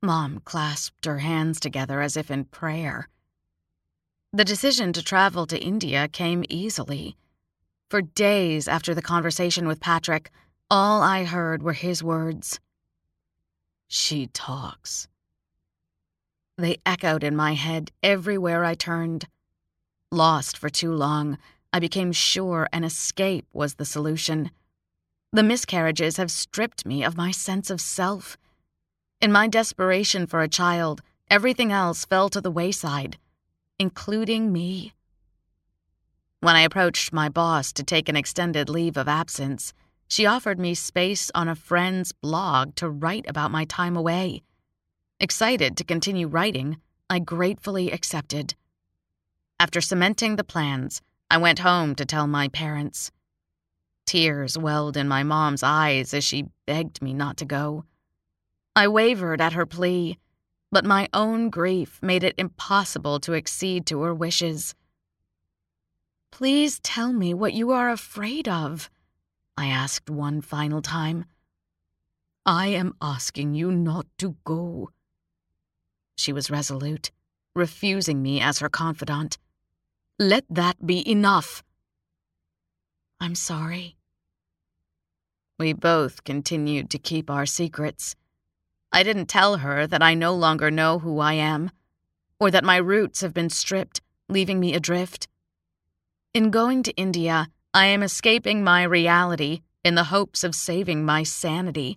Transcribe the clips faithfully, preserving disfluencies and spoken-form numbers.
Mom clasped her hands together as if in prayer. The decision to travel to India came easily. For days after the conversation with Patrick, all I heard were his words. She talks. They echoed in my head everywhere I turned. Lost for too long, I became sure an escape was the solution. The miscarriages have stripped me of my sense of self. In my desperation for a child, everything else fell to the wayside, including me. When I approached my boss to take an extended leave of absence, she offered me space on a friend's blog to write about my time away. Excited to continue writing, I gratefully accepted. After cementing the plans, I went home to tell my parents. Tears welled in my mom's eyes as she begged me not to go. I wavered at her plea, but my own grief made it impossible to accede to her wishes. "Please tell me what you are afraid of," I asked one final time. "I am asking you not to go." She was resolute, refusing me as her confidant. "Let that be enough." "I'm sorry." We both continued to keep our secrets. I didn't tell her that I no longer know who I am, or that my roots have been stripped, leaving me adrift. In going to India, I am escaping my reality in the hopes of saving my sanity.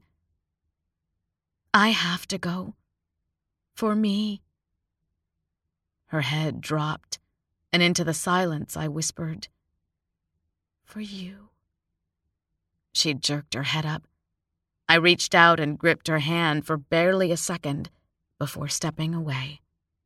I have to go. For me. Her head dropped, and into the silence I whispered, "For you." She jerked her head up. I reached out and gripped her hand for barely a second before stepping away.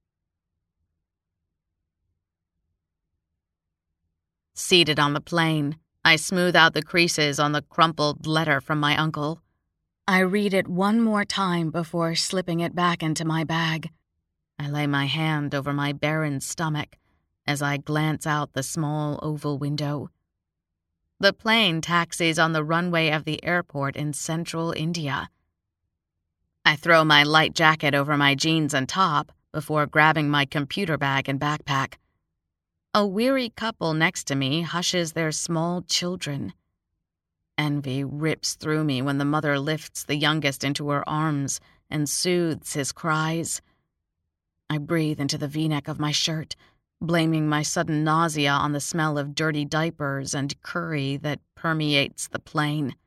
Seated on the plane, I smooth out the creases on the crumpled letter from my uncle. I read it one more time before slipping it back into my bag. I lay my hand over my barren stomach as I glance out the small oval window. The plane taxis on the runway of the airport in central India. I throw my light jacket over my jeans and top before grabbing my computer bag and backpack. A weary couple next to me hushes their small children. Envy rips through me when the mother lifts the youngest into her arms and soothes his cries. I breathe into the V-neck of my shirt, blaming my sudden nausea on the smell of dirty diapers and curry that permeates the plane.